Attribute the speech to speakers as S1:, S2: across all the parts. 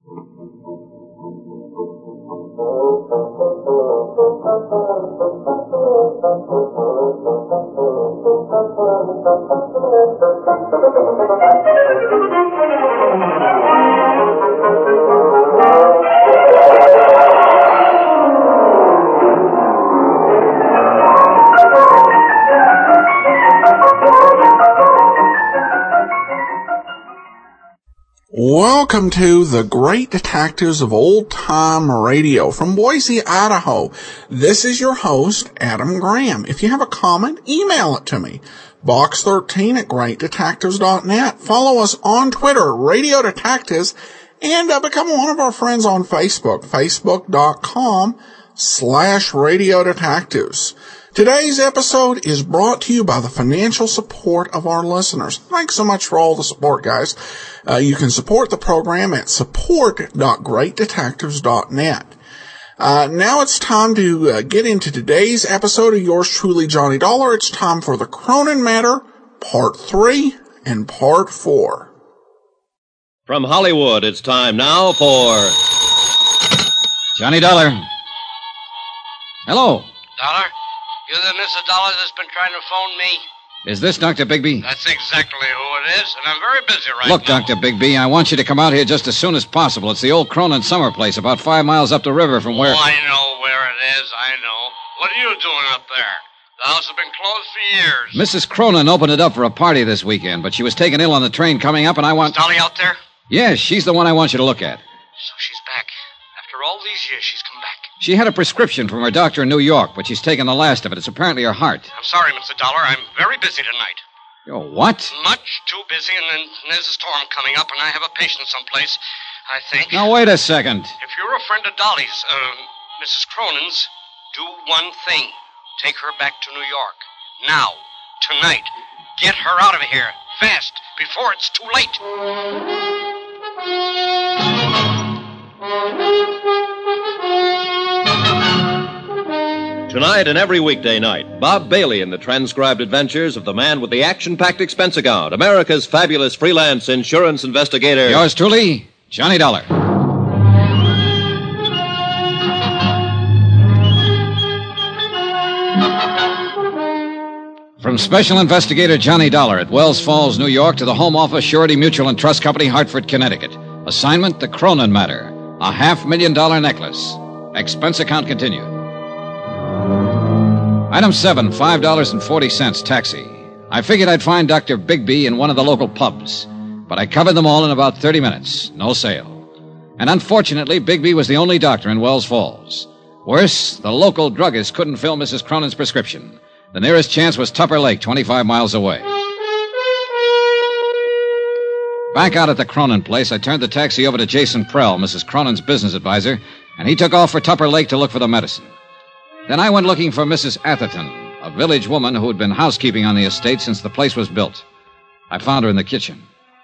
S1: Welcome to the Great Detectives of Old Time Radio from Boise, Idaho. This is your host, Adam Graham. If you have a comment, email it to me. Box13@greatdetectives.net. Follow us on Twitter, Radio Detectives, and become one of our friends on Facebook, facebook.com/Radio Detectives. Today's episode is brought to you by the financial support of our listeners. Thanks so much for all the support, guys. You can support the program at support.greatdetectives.net. Now it's time to get into today's episode of yours truly, Johnny Dollar. It's time for the Cronin Matter, Part 3 and Part 4.
S2: From Hollywood, it's time now for
S3: Johnny Dollar. Hello.
S4: Dollar? You're the Mrs. Dollar that's been trying to phone me?
S3: Is this Dr. Bigby?
S4: That's exactly who it is, and I'm very busy right
S3: Look,
S4: now.
S3: Dr. Bigby, I want you to come out here just as soon as possible. It's the old Cronin summer place about 5 miles up the river from where...
S4: Oh, I know where it is, I know. What are you doing up there? The house has been closed for years.
S3: Mrs. Cronin opened it up for a party this weekend, but she was taken ill on the train coming up, and I want...
S4: Is Dolly out there?
S3: Yes, she's the one I want you to look at.
S4: So she's back. After all these years, she's come back.
S3: She had a prescription from her doctor in New York, but she's taken the last of it. It's apparently her heart.
S4: I'm sorry, Mr. Dollar. I'm very busy tonight.
S3: Oh, what?
S4: Much too busy, and then there's a storm coming up, and I have a patient someplace, I think.
S3: Now, wait a second.
S4: If you're a friend of Dolly's, Mrs. Cronin's, do one thing. Take her back to New York. Now. Tonight. Get her out of here. Fast. Before it's too late.
S2: Tonight and every weekday night, Bob Bailey in the transcribed adventures of the man with the action-packed expense account, America's fabulous freelance insurance investigator.
S3: Yours truly, Johnny Dollar. From Special Investigator Johnny Dollar at Wells Falls, New York, to the Home Office, Surety Mutual and Trust Company, Hartford, Connecticut. Assignment, the Cronin Matter. A $500,000 necklace. Expense account continued. Item 7, $5.40, taxi. I figured I'd find Dr. Bigby in one of the local pubs, but I covered them all in about 30 minutes. No sale. And unfortunately, Bigby was the only doctor in Wells Falls. Worse, the local druggist couldn't fill Mrs. Cronin's prescription. The nearest chance was Tupper Lake, 25 miles away. Back out at the Cronin place, I turned the taxi over to Jason Prell, Mrs. Cronin's business advisor, and he took off for Tupper Lake to look for the medicine. Then I went looking for Mrs. Atherton, a village woman who had been housekeeping on the estate since the place was built. I found her in the kitchen.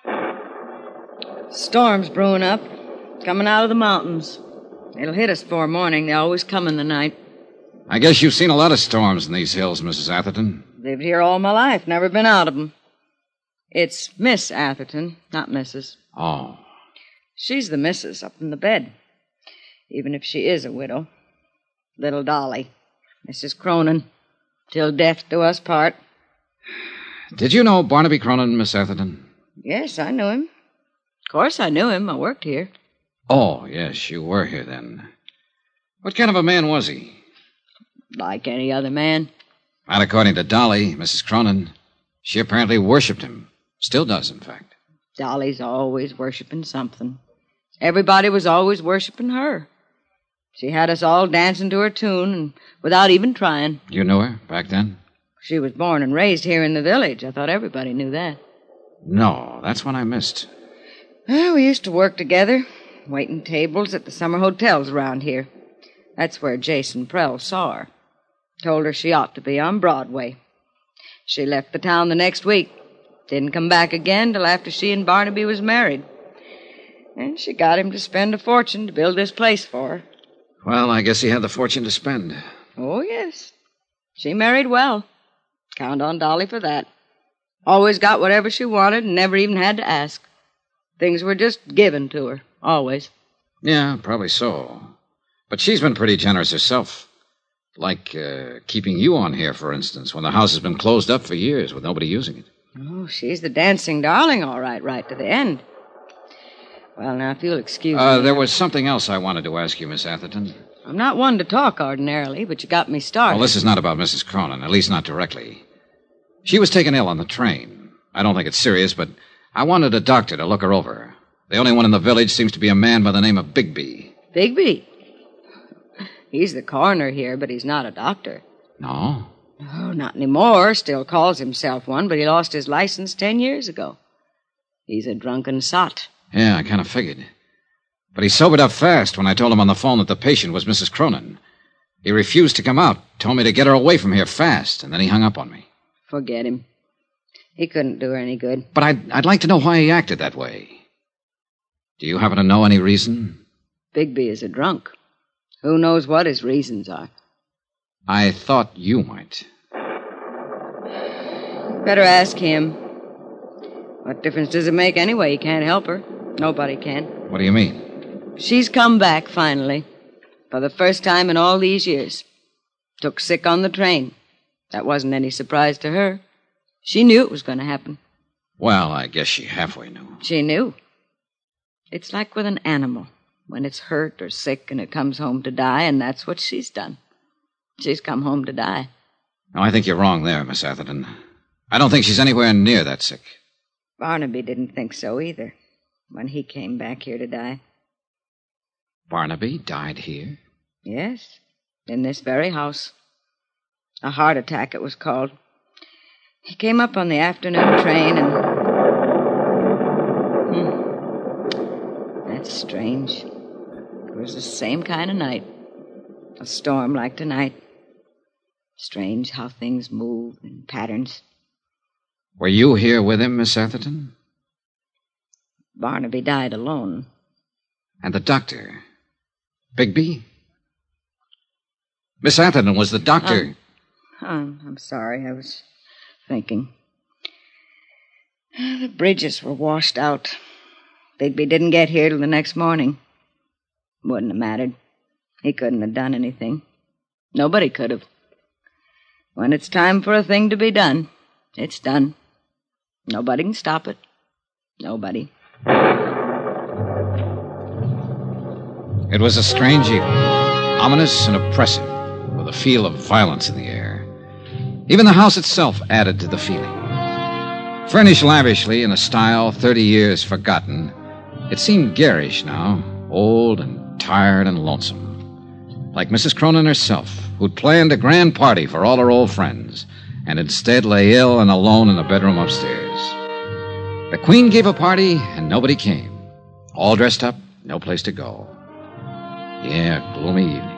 S5: Storm's brewing up, coming out of the mountains. It'll hit us before morning. They always come in the night.
S3: I guess you've seen a lot of storms in these hills, Mrs. Atherton.
S5: Lived here all my life, never been out of 'em. It's Miss Atherton, not Mrs.
S3: Oh.
S5: She's the missus up in the bed, even if she is a widow. Little Dolly, Mrs. Cronin, till death do us part.
S3: Did you know Barnaby Cronin, Miss Atherton?
S5: Yes, I knew him. Of course I knew him. I worked here.
S3: Oh, yes, you were here then. What kind of a man was he?
S5: Like any other man.
S3: Not according to Dolly, Mrs. Cronin. She apparently worshipped him. Still does, in fact.
S5: Dolly's always worshiping something. Everybody was always worshiping her. She had us all dancing to her tune, and without even trying.
S3: You knew her back then?
S5: She was born and raised here in the village. I thought everybody knew that.
S3: No, that's what I missed.
S5: Well, we used to work together, waiting tables at the summer hotels around here. That's where Jason Prell saw her. Told her she ought to be on Broadway. She left the town the next week. Didn't come back again till after she and Barnaby was married. And she got him to spend a fortune to build this place for her.
S3: Well, I guess he had the fortune to spend.
S5: Oh, yes. She married well. Count on Dolly for that. Always got whatever she wanted and never even had to ask. Things were just given to her, always.
S3: Yeah, probably so. But she's been pretty generous herself. Like keeping you on here, for instance, when the house has been closed up for years with nobody using it.
S5: Oh, she's the dancing darling, all right, right to the end. Well, now, if you'll excuse me...
S3: There was something else I wanted to ask you, Miss Atherton.
S5: I'm not one to talk ordinarily, but you got me started.
S3: Well, this is not about Mrs. Cronin, at least not directly. She was taken ill on the train. I don't think it's serious, but I wanted a doctor to look her over. The only one in the village seems to be a man by the name of Bigby.
S5: Bigby? He's the coroner here, but he's not a doctor.
S3: No?
S5: Oh, not anymore. Still calls himself one, but he lost his license 10 years ago. He's a drunken sot.
S3: Yeah, I kind of figured. But he sobered up fast when I told him on the phone that the patient was Mrs. Cronin. He refused to come out, told me to get her away from here fast, and then he hung up on me.
S5: Forget him. He couldn't do her any good.
S3: But I'd like to know why he acted that way. Do you happen to know any reason?
S5: Bigby is a drunk. Who knows what his reasons are?
S3: I thought you might.
S5: Better ask him. What difference does it make anyway? He can't help her. Nobody can.
S3: What do you mean?
S5: She's come back, finally. For the first time in all these years. Took sick on the train. That wasn't any surprise to her. She knew it was going to happen.
S3: Well, I guess she halfway knew.
S5: She knew. It's like with an animal. When it's hurt or sick and it comes home to die, and that's what she's done. She's come home to die.
S3: No, I think you're wrong there, Miss Atherton. I don't think she's anywhere near that sick.
S5: Barnaby didn't think so either, when he came back here to die.
S3: Barnaby died here?
S5: Yes, in this very house. A heart attack, it was called. He came up on the afternoon train and... That's strange. It was the same kind of night. A storm like tonight. Strange how things move in patterns.
S3: Were you here with him, Miss Atherton?
S5: Barnaby died alone.
S3: And the doctor? Bigby? Miss Atherton, was the doctor...
S5: I'm sorry, I was thinking. The bridges were washed out. Bigby didn't get here till the next morning. Wouldn't have mattered. He couldn't have done anything. Nobody could have. When it's time for a thing to be done, it's done. Nobody can stop it. Nobody.
S3: It was a strange evening, ominous and oppressive, with a feel of violence in the air. Even the house itself added to the feeling. Furnished lavishly in a style 30 years forgotten, it seemed garish now, old and tired and lonesome. Like Mrs. Cronin herself, who'd planned a grand party for all her old friends, and instead lay ill and alone in the bedroom upstairs. The Queen gave a party, and nobody came. All dressed up, no place to go. Yeah, gloomy evening.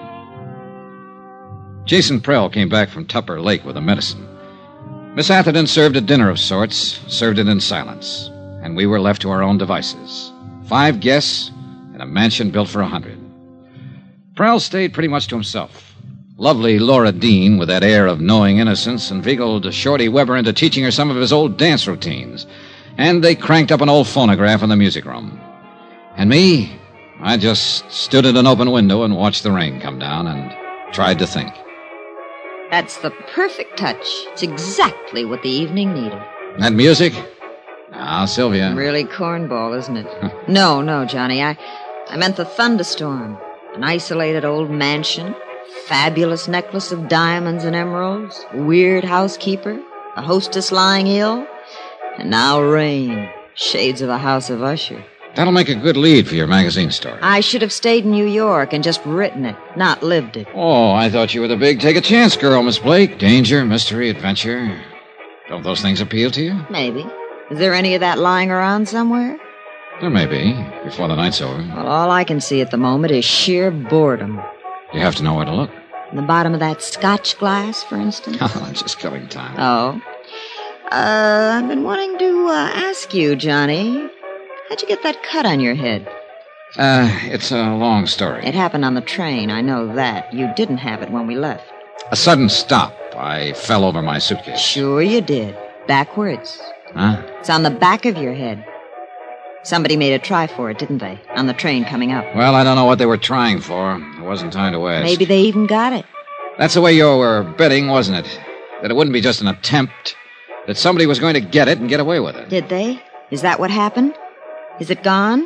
S3: Jason Prell came back from Tupper Lake with a medicine. Miss Atherton served a dinner of sorts, served it in silence, and we were left to our own devices. 5 guests and a mansion built for 100. Prell stayed pretty much to himself. Lovely Laura Dean, with that air of knowing innocence, inveigled Shorty Weber into teaching her some of his old dance routines, and they cranked up an old phonograph in the music room. And me, I just stood at an open window and watched the rain come down and tried to think.
S6: That's the perfect touch. It's exactly what the evening needed.
S3: That music? Now, Sylvia.
S6: Really cornball, isn't it? No, Johnny. I meant the thunderstorm. An isolated old mansion, fabulous necklace of diamonds and emeralds, weird housekeeper, a hostess lying ill, and now rain. Shades of a House of Usher.
S3: That'll make a good lead for your magazine story.
S6: I should have stayed in New York and just written it, not lived it.
S3: Oh, I thought you were the big take-a-chance girl, Miss Blake. Danger, mystery, adventure. Don't those things appeal to you?
S6: Maybe. Is there any of that lying around somewhere?
S3: There may be, before the night's over.
S6: Well, all I can see at the moment is sheer boredom.
S3: You have to know where to look.
S6: In the bottom of that scotch glass, for instance?
S3: Oh, just killing time.
S6: Oh. I've been wanting to ask you, Johnny. How'd you get that cut on your head?
S3: It's a long story.
S6: It happened on the train, I know that. You didn't have it when we left.
S3: A sudden stop. I fell over my suitcase.
S6: Sure you did. Backwards.
S3: Huh?
S6: It's on the back of your head. Somebody made a try for it, didn't they? On the train coming up.
S3: Well, I don't know what they were trying for. There wasn't time to ask.
S6: Maybe they even got it.
S3: That's the way you were betting, wasn't it? That it wouldn't be just an attempt. That somebody was going to get it and get away with it.
S6: Did they? Is that what happened? Is it gone?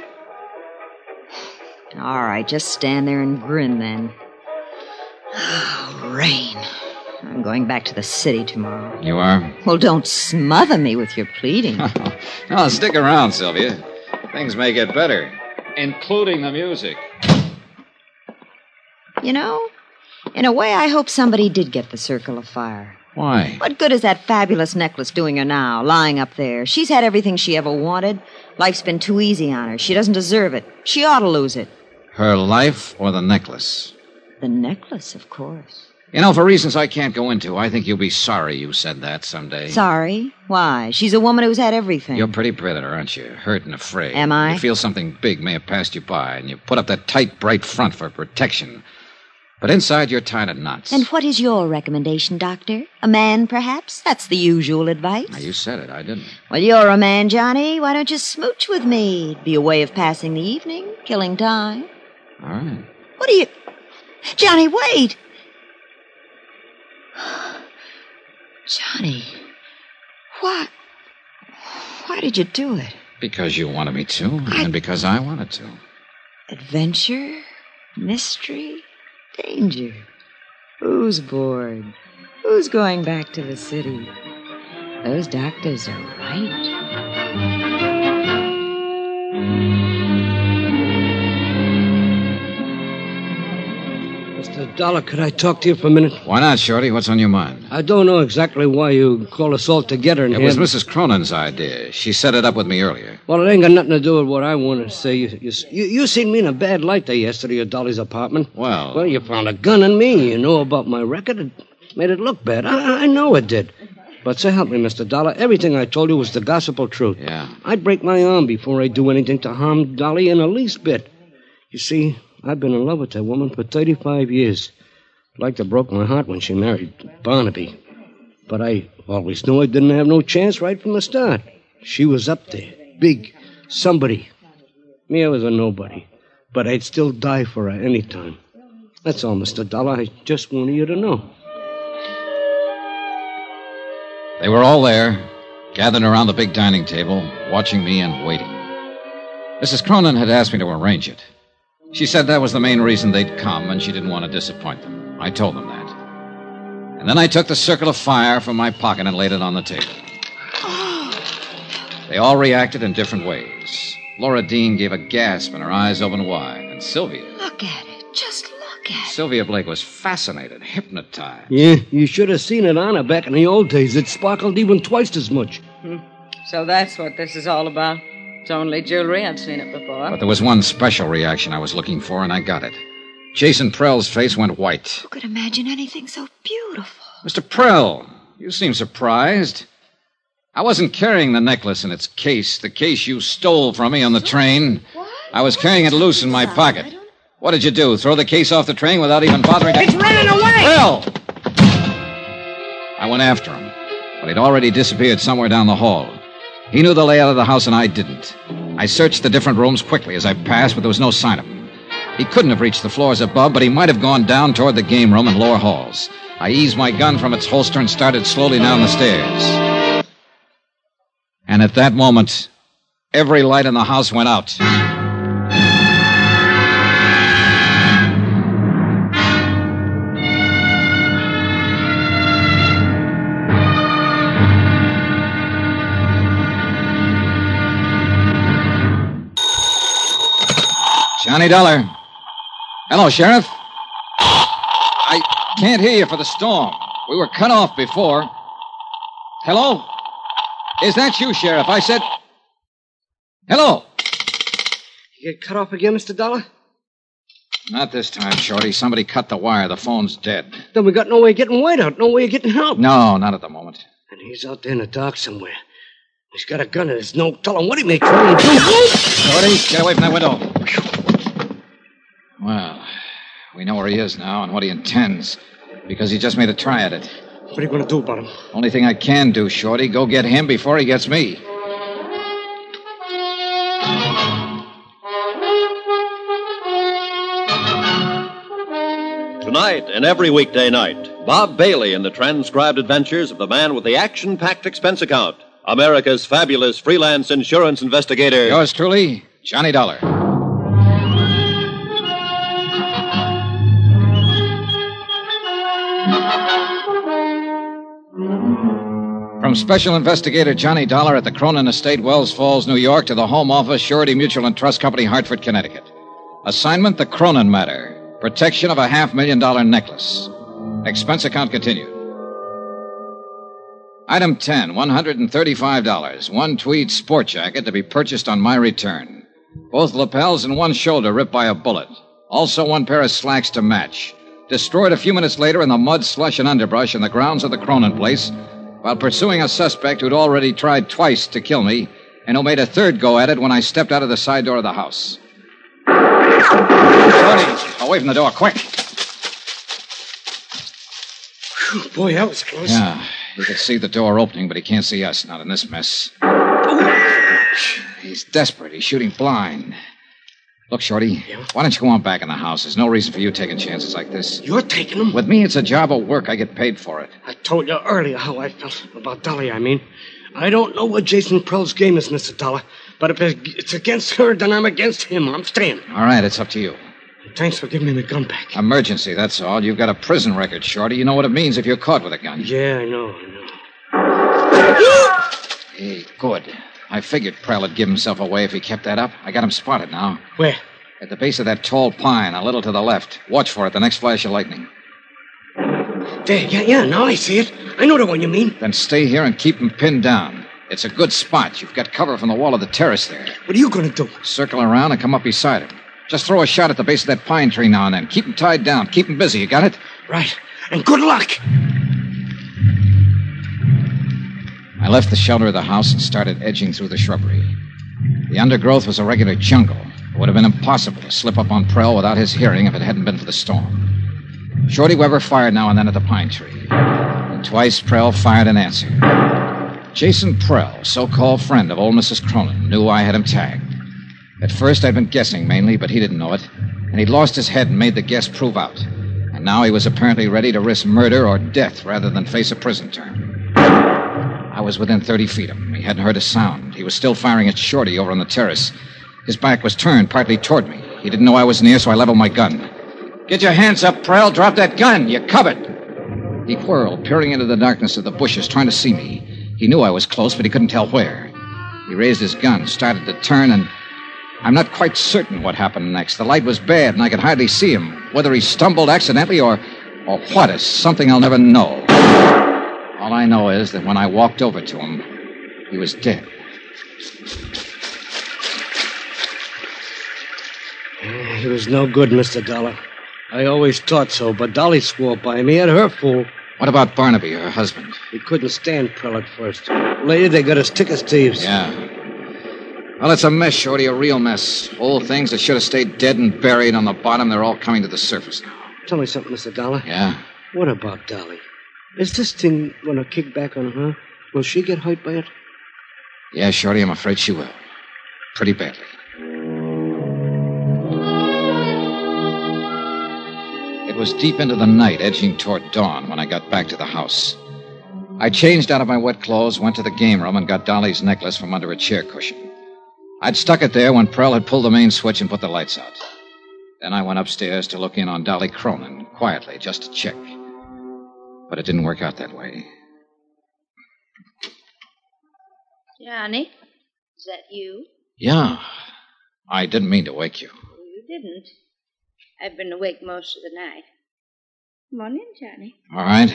S6: All right, just stand there and grin then. Oh, rain. I'm going back to the city tomorrow.
S3: You are?
S6: Well, don't smother me with your pleading.
S3: No, stick around, Sylvia. Things may get better, including the music.
S6: You know, in a way, I hope somebody did get the Circle of Fire.
S3: Why?
S6: What good is that fabulous necklace doing her now, lying up there? She's had everything she ever wanted. Life's been too easy on her. She doesn't deserve it. She ought to lose it.
S3: Her life or the necklace?
S6: The necklace, of course.
S3: You know, for reasons I can't go into, I think you'll be sorry you said that someday.
S6: Sorry? Why? She's a woman who's had everything.
S3: You're pretty predator, aren't you? Hurt and afraid.
S6: Am I?
S3: You feel something big may have passed you by, and you put up that tight, bright front for protection. But inside, you're tied in knots.
S6: And what is your recommendation, Doctor? A man, perhaps? That's the usual advice.
S3: Now, you said it. I didn't.
S6: Well, you're a man, Johnny. Why don't you smooch with me? It'd be a way of passing the evening, killing time.
S3: All right.
S6: What are you... Johnny, wait! Johnny, why did you do it?
S3: Because you wanted me to, and because I wanted to.
S6: Adventure, mystery, danger. Who's bored? Who's going back to the city? Those doctors are right.
S7: Mr. Dollar, could I talk to you for a minute?
S3: Why not, Shorty? What's on your mind?
S7: I don't know exactly why you called us all together in
S3: It
S7: here.
S3: was Mrs. Cronin's idea. She set it up with me earlier.
S7: Well, it ain't got nothing to do with what I want to say. You seen me in a bad light there yesterday at Dolly's apartment.
S3: Well,
S7: you found a gun on me. You know about my record. It made it look bad. I know it did. But so help me, Mr. Dollar, everything I told you was the gospel truth.
S3: Yeah.
S7: I'd break my arm before I'd do anything to harm Dolly in the least bit. You see, I've been in love with that woman for 35 years. Like to broke my heart when she married Barnaby. But I always knew I didn't have no chance right from the start. She was up there, big, somebody. Me, I was a nobody. But I'd still die for her any time. That's all, Mr. Dollar. I just wanted you to know.
S3: They were all there, gathered around the big dining table, watching me and waiting. Mrs. Cronin had asked me to arrange it. She said that was the main reason they'd come, and she didn't want to disappoint them. I told them that. And then I took the Circle of Fire from my pocket and laid it on the table. They all reacted in different ways. Laura Dean gave a gasp and her eyes opened wide, and Sylvia...
S6: Look at it. Just look at it.
S3: Sylvia Blake was fascinated, hypnotized.
S7: Yeah, you should have seen it on her back in the old days. It sparkled even twice as much.
S5: So that's what this is all about. It's only jewelry. I've seen it before.
S3: But there was one special reaction I was looking for, and I got it. Jason Prell's face went white.
S6: Who could imagine anything so beautiful?
S3: Mr. Prell, you seem surprised. I wasn't carrying the necklace in its case, the case you stole from me on the train.
S6: What?
S3: I was carrying it loose in my pocket. What did you do, throw the case off the train without even bothering to...
S5: It's running away!
S3: Prell! I went after him, but he'd already disappeared somewhere down the hall. He knew the layout of the house, and I didn't. I searched the different rooms quickly as I passed, but there was no sign of him. He couldn't have reached the floors above, but he might have gone down toward the game room and lower halls. I eased my gun from its holster and started slowly down the stairs. And at that moment, every light in the house went out. Johnny Dollar. Hello, Sheriff. I can't hear you for the storm. We were cut off before. Hello? Is that you, Sheriff? I said... Hello?
S7: You get cut off again, Mr. Dollar?
S3: Not this time, Shorty. Somebody cut the wire. The phone's dead.
S7: Then we got no way of getting White out, no way of getting help.
S3: No, not at the moment.
S7: And he's out there in the dark somewhere. He's got a gun and there's no telling what he may try and do.
S3: Shorty, get away from that window. Well, we know where he is now and what he intends, because he just made a try at it.
S7: What are you going to do about him?
S3: Only thing I can do, Shorty, go get him before he gets me.
S2: Tonight and every weekday night, Bob Bailey in the transcribed adventures of the man with the action-packed expense account, America's fabulous freelance insurance investigator.
S3: Yours truly, Johnny Dollar. From Special Investigator Johnny Dollar at the Cronin Estate, Wells Falls, New York, to the Home Office, Surety Mutual and Trust Company, Hartford, Connecticut. Assignment, the Cronin matter. Protection of a $500,000 necklace. Expense account continued. Item 10, $135. One tweed sport jacket to be purchased on my return. Both lapels and one shoulder ripped by a bullet. Also one pair of slacks to match. Destroyed a few minutes later in the mud, slush, and underbrush in the grounds of the Cronin place while pursuing a suspect who'd already tried twice to kill me and who made a third go at it when I stepped out of the side door of the house. Tony, away from the door, quick.
S7: Whew, boy, that was close.
S3: Yeah, he could see the door opening, but he can't see us, not in this mess. He's desperate. He's shooting blind. Look, Shorty, why don't you go on back in the house? There's no reason for you taking chances like this.
S7: You're taking them?
S3: With me, it's a job of work. I get paid for it.
S7: I told you earlier how I felt about Dolly, I mean. I don't know what Jason Prell's game is, Mr. Dollar, but if it's against her, then I'm against him. I'm staying.
S3: All right, it's up to you.
S7: Thanks for giving me the gun back.
S3: Emergency, that's all. You've got a prison record, Shorty. You know what it means if you're caught with a gun.
S7: Yeah, I know.
S3: Hey, good. I figured Prell would give himself away if he kept that up. I got him spotted now.
S7: Where?
S3: At the base of that tall pine, a little to the left. Watch for it, the next flash of lightning.
S7: There, yeah, now I see it. I know the one you mean.
S3: Then stay here and keep him pinned down. It's a good spot. You've got cover from the wall of the terrace there.
S7: What are you going to do?
S3: Circle around and come up beside him. Just throw a shot at the base of that pine tree now and then. Keep him tied down. Keep him busy. You got it?
S7: Right. And good luck.
S3: I left the shelter of the house and started edging through the shrubbery. The undergrowth was a regular jungle. It would have been impossible to slip up on Prell without his hearing if it hadn't been for the storm. Shorty Weber fired now and then at the pine tree. And twice Prell fired in answer. Jason Prell, so-called friend of old Mrs. Cronin, knew I had him tagged. At first, I'd been guessing mainly, but he didn't know it. And he'd lost his head and made the guess prove out. And now he was apparently ready to risk murder or death rather than face a prison term. I was within 30 feet of him. He hadn't heard a sound. He was still firing at Shorty over on the terrace. His back was turned partly toward me. He didn't know I was near, so I leveled my gun. Get your hands up, Prell. Drop that gun. You're covered. He whirled, peering into the darkness of the bushes, trying to see me. He knew I was close, but he couldn't tell where. He raised his gun, started to turn, and I'm not quite certain what happened next. The light was bad, and I could hardly see him. Whether he stumbled accidentally or what is something I'll never know. All I know is that when I walked over to him, he was dead.
S7: He was no good, Mr. Dollar. I always thought so, but Dolly swore by me. He had her fool.
S3: What about Barnaby, her husband?
S7: He couldn't stand Prell at first. Later, they got us thick as thieves.
S3: Yeah. Well, it's a mess, Shorty, a real mess. Old things that should have stayed dead and buried on the bottom, they're all coming to the surface now.
S7: Tell me something, Mr. Dollar.
S3: Yeah?
S7: What about Dolly? Is this thing going to kick back on her? Will she get hurt by it?
S3: Yeah, Shorty, I'm afraid she will. Pretty badly. It was deep into the night, edging toward dawn, when I got back to the house. I changed out of my wet clothes, went to the game room, and got Dolly's necklace from under a chair cushion. I'd stuck it there when Prell had pulled the main switch and put the lights out. Then I went upstairs to look in on Dolly Cronin, quietly, just to check. But it didn't work out that way.
S8: Johnny, is that you?
S3: Yeah. I didn't mean to wake you.
S8: You didn't. I've been awake most of the night. Come on in, Johnny.
S3: All right.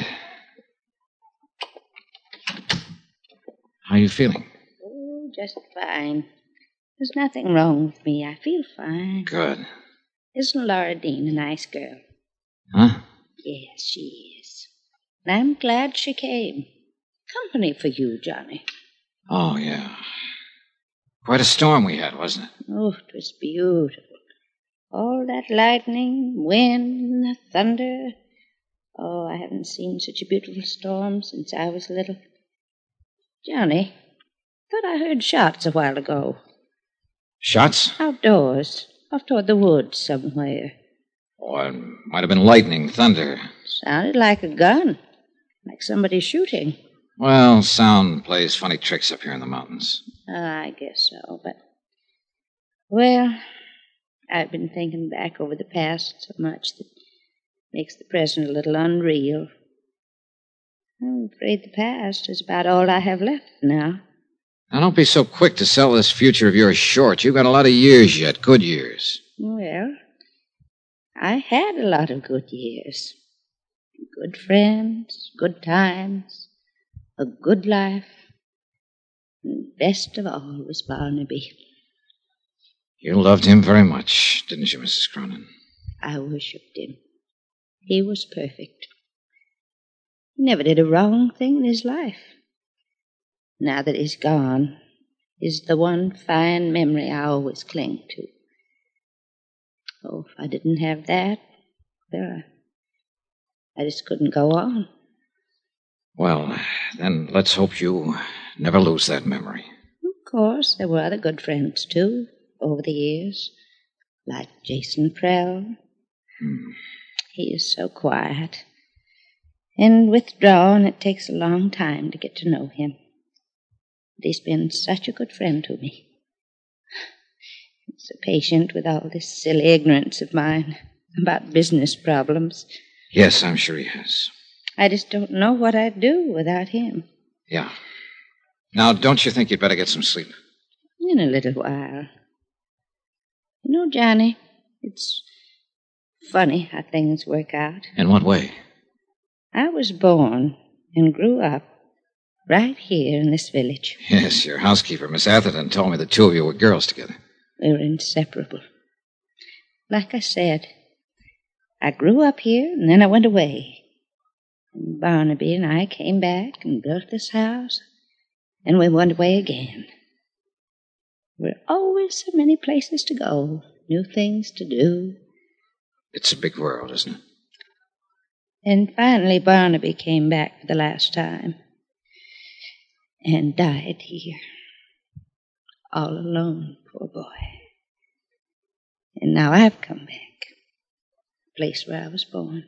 S3: How are you feeling?
S8: Oh, just fine. There's nothing wrong with me. I feel fine.
S3: Good.
S8: Isn't Laura Dean a nice girl?
S3: Huh?
S8: Yes, she is. And I'm glad she came. Company for you, Johnny.
S3: Oh, yeah. Quite a storm we had, wasn't it?
S8: Oh, it was beautiful. All that lightning, wind, the thunder. Oh, I haven't seen such a beautiful storm since I was little. Johnny, thought I heard shots a while ago.
S3: Shots?
S8: Outdoors, off toward the woods somewhere.
S3: Oh, it might have been lightning, thunder.
S8: Sounded like a gun, like somebody shooting.
S3: Well, sound plays funny tricks up here in the mountains.
S8: I guess so, but... Well, I've been thinking back over the past so much that makes the present a little unreal. I'm afraid the past is about all I have left now.
S3: Now, don't be so quick to sell this future of yours short. You've got a lot of years yet, good years.
S8: Well, I had a lot of good years. Good friends, good times, a good life. And best of all was Barnaby.
S3: You loved him very much, didn't you, Mrs. Cronin?
S8: I worshipped him. He was perfect. He never did a wrong thing in his life. Now that he's gone, is the one fine memory I always cling to. Oh, if I didn't have that, well, I just couldn't go on.
S3: Well, then let's hope you never lose that memory.
S8: Of course, there were other good friends, too, over the years, like Jason Prell. He is so quiet and withdrawn, it takes a long time to get to know him. But he's been such a good friend to me. So patient with all this silly ignorance of mine about business problems.
S3: Yes, I'm sure he has.
S8: I just don't know what I'd do without him.
S3: Yeah. Now, don't you think you'd better get some sleep?
S8: In a little while. You know, Johnny, it's funny how things work out.
S3: In what way?
S8: I was born and grew up right here in this village.
S3: Yes, your housekeeper, Miss Atherton, told me the two of you were girls together.
S8: We were inseparable. Like I said, I grew up here and then I went away. And Barnaby and I came back and built this house, and we went away again. There were always so many places to go, new things to do.
S3: It's a big world, isn't it?
S8: And finally Barnaby came back for the last time and died here. All alone, poor boy. And now I've come back, the place where I was born.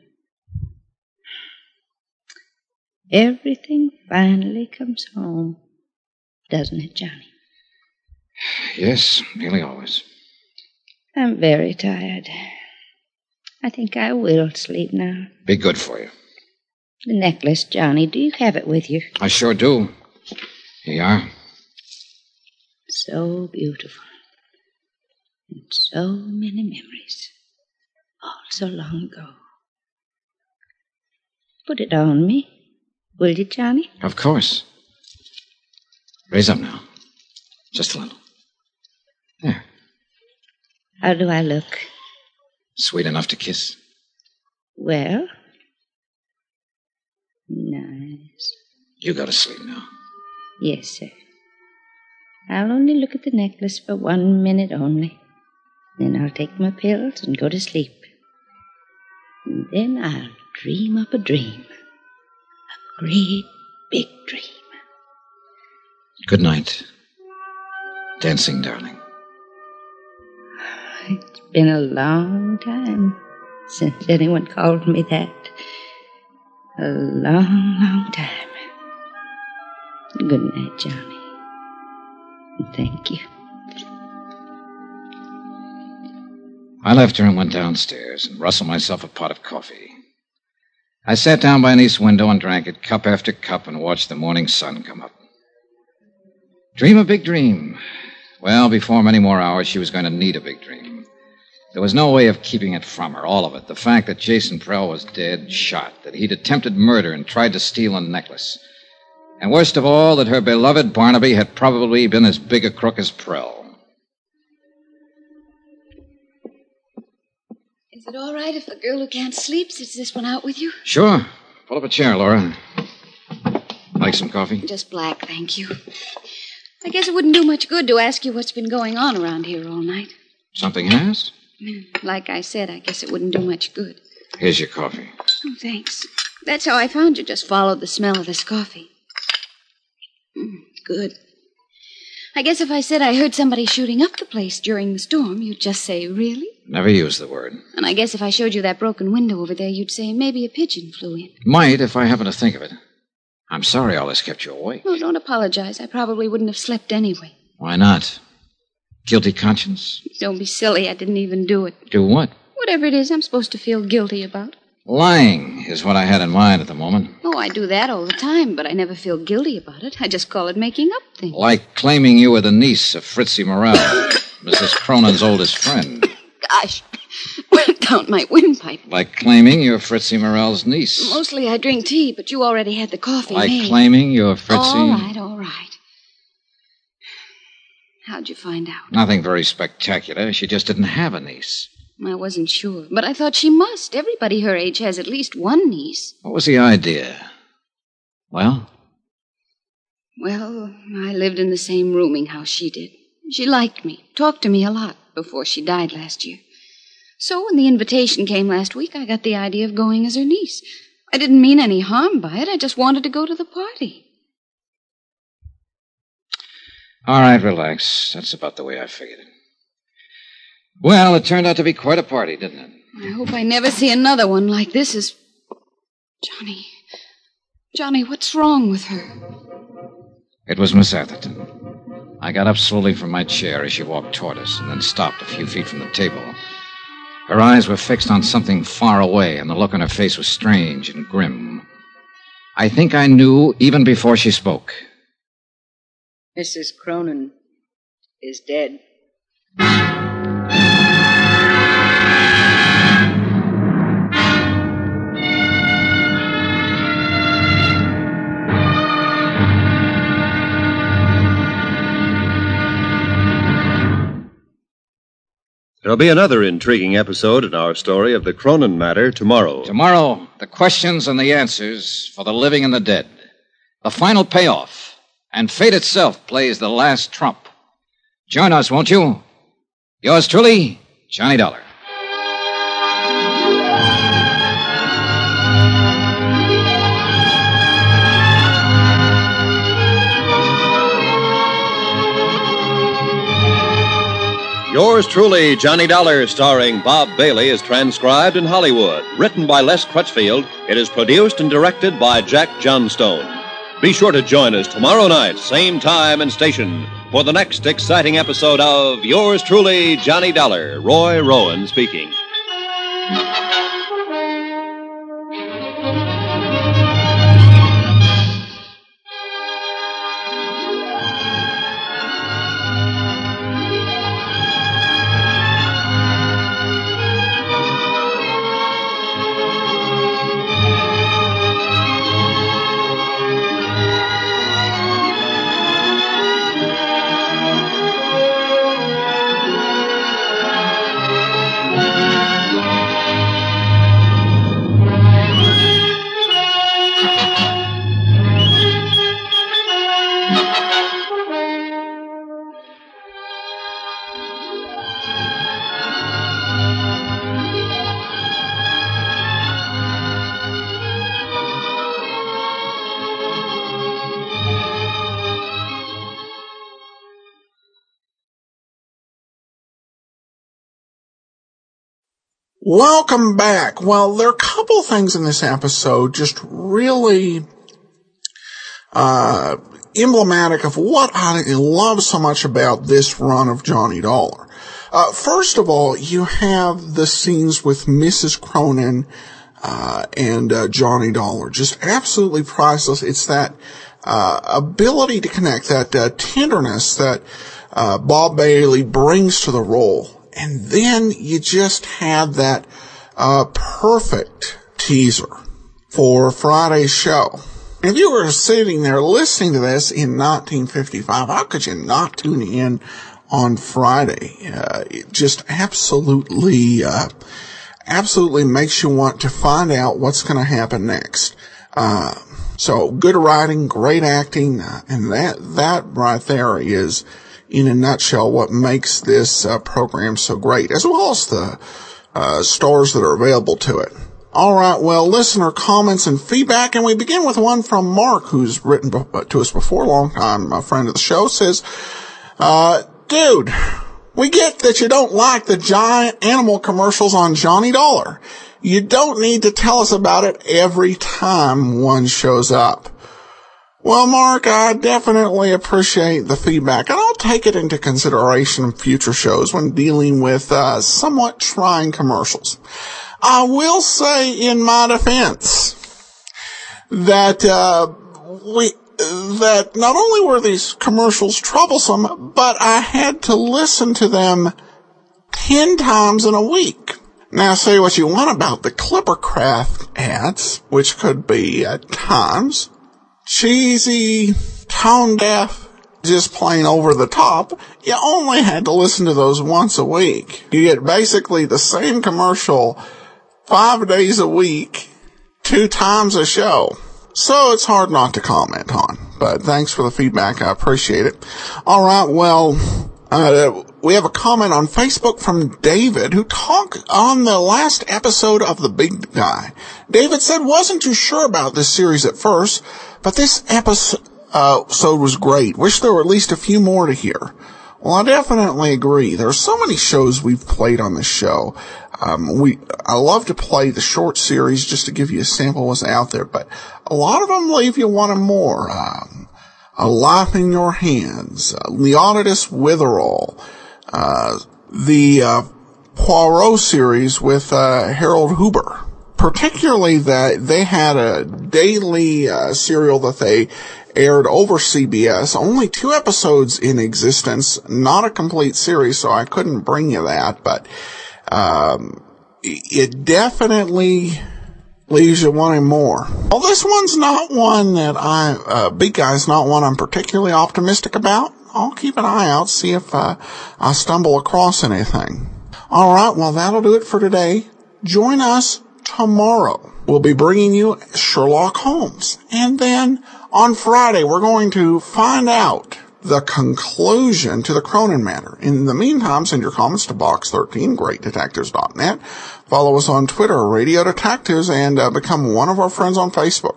S8: Everything finally comes home, doesn't it, Johnny?
S3: Yes, nearly always.
S8: I'm very tired. I think I will sleep now.
S3: Be good for you.
S8: The necklace, Johnny, do you have it with you?
S3: I sure do. Here you are.
S8: So beautiful. And so many memories. All so long ago. Put it on me. Will you, Johnny?
S3: Of course. Raise up now. Just a little. There.
S8: How do I look?
S3: Sweet enough to kiss.
S8: Well? Nice.
S3: You go to sleep now.
S8: Yes, sir. I'll only look at the necklace for 1 minute only. Then I'll take my pills and go to sleep. And then I'll dream up a dream. A great big dream.
S3: Good night. Dancing, darling.
S8: It's been a long time since anyone called me that. A long, long time. Good night, Johnny. And thank you.
S3: I left her and went downstairs and rustled myself a pot of coffee. I sat down by an east window and drank it cup after cup and watched the morning sun come up. Dream a big dream. Well, before many more hours, she was going to need a big dream. There was no way of keeping it from her, all of it. The fact that Jason Prell was dead, shot, that he'd attempted murder and tried to steal a necklace. And worst of all, that her beloved Barnaby had probably been as big a crook as Prell.
S9: Is it all right if a girl who can't sleep sits this one out with you?
S3: Sure. Pull up a chair, Laura. Like some coffee?
S9: Just black, thank you. I guess it wouldn't do much good to ask you what's been going on around here all night.
S3: Something has?
S9: Like I said, I guess it wouldn't do much good.
S3: Here's your coffee.
S9: Oh, thanks. That's how I found you. Just followed the smell of this coffee. Good. I guess if I said I heard somebody shooting up the place during the storm, you'd just say, really?
S3: Never use the word.
S9: And I guess if I showed you that broken window over there, you'd say maybe a pigeon flew in.
S3: Might, if I happen to think of it. I'm sorry all this kept you awake.
S9: Oh, don't apologize. I probably wouldn't have slept anyway.
S3: Why not? Guilty conscience?
S9: Don't be silly. I didn't even do it.
S3: Do what?
S9: Whatever it is I'm supposed to feel guilty about.
S3: Lying is what I had in mind at the moment.
S9: Oh, I do that all the time, but I never feel guilty about it. I just call it making up things.
S3: Like claiming you were the niece of Fritzie Morrell, Mrs. Cronin's oldest friend.
S9: Gosh, went down my windpipe.
S3: Like claiming you're Fritzie Morrell's niece.
S9: Mostly I drink tea, but you already had the coffee
S3: Like
S9: made.
S3: claiming you're Fritzie...
S9: All right. How'd you find out?
S3: Nothing very spectacular. She just didn't have a niece.
S9: I wasn't sure, but I thought she must. Everybody her age has at least one niece.
S3: What was the idea? Well?
S9: Well, I lived in the same rooming house she did. She liked me, talked to me a lot before she died last year. So when the invitation came last week, I got the idea of going as her niece. I didn't mean any harm by it. I just wanted to go to the party.
S3: All right, relax. That's about the way I figured it. Well, it turned out to be quite a party, didn't it?
S9: I hope I never see another one like this as... Johnny, what's wrong with her?
S3: It was Miss Atherton. I got up slowly from my chair as she walked toward us and then stopped a few feet from the table. Her eyes were fixed on something far away, and the look on her face was strange and grim. I think I knew even before she spoke.
S5: Mrs. Cronin is dead.
S2: There'll be another intriguing episode in our story of the Cronin matter tomorrow.
S3: Tomorrow, the questions and the answers for the living and the dead. The final payoff. And fate itself plays the last trump. Join us, won't you? Yours truly, Johnny Dollar.
S2: Yours truly, Johnny Dollar, starring Bob Bailey, is transcribed in Hollywood. Written by Les Crutchfield, it is produced and directed by Jack Johnstone. Be sure to join us tomorrow night, same time and station, for the next exciting episode of Yours truly, Johnny Dollar. Roy Rowan speaking.
S1: Welcome back. Well, there are a couple things in this episode just really emblematic of what I love so much about this run of Johnny Dollar. First of all, you have the scenes with Mrs. Cronin and Johnny Dollar. Just absolutely priceless. It's that ability to connect, that tenderness that Bob Bailey brings to the role. And then you just had that perfect teaser for Friday's show. If you were sitting there listening to this in 1955, how could you not tune in on Friday? It just absolutely makes you want to find out what's going to happen next. So good writing, great acting, and that right there is, in a nutshell, what makes this program so great, as well as the stars that are available to it. All right, well, listener comments and feedback, and we begin with one from Mark, who's written to us before, a long time friend of the show, says, Dude, we get that you don't like the giant animal commercials on Johnny Dollar. You don't need to tell us about it every time one shows up. Well, Mark, I definitely appreciate the feedback, and I'll take it into consideration in future shows when dealing with somewhat trying commercials. I will say in my defense that that not only were these commercials troublesome, but I had to listen to them 10 times in a week. Now, say what you want about the Clippercraft ads, which could be, at times, cheesy, tone-deaf, just plain over the top. You only had to listen to those once a week. You get basically the same commercial 5 days a week, 2 times a show. So it's hard not to comment on. But thanks for the feedback. I appreciate it. All right, well, we have a comment on Facebook from David, who talked on the last episode of The Big Guy. David said wasn't too sure about this series at first, but this episode was great. Wish there were at least a few more to hear. Well, I definitely agree. There are so many shows we've played on this show. I love to play the short series just to give you a sample of what's out there, but a lot of them leave you wanting more. A Life in Your Hands, Leonidas Witherall, the Poirot series with Harold Huber. Particularly that they had a daily serial that they aired over CBS. Only 2 episodes in existence, not a complete series, so I couldn't bring you that, but it definitely leaves you wanting more. Well, this one's not one that Big Guy's not one I'm particularly optimistic about. I'll keep an eye out, see if I stumble across anything. All right, well, that'll do it for today. Join us tomorrow. We'll be bringing you Sherlock Holmes. And then on Friday, we're going to find out the conclusion to the Cronin matter. In the meantime, send your comments to box13, greatdetectives.net. Follow us on Twitter, Radio Detectives, and become one of our friends on Facebook,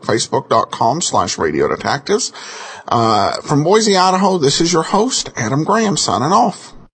S1: facebook.com/Radio Detectives. From Boise, Idaho, this is your host, Adam Graham, signing off.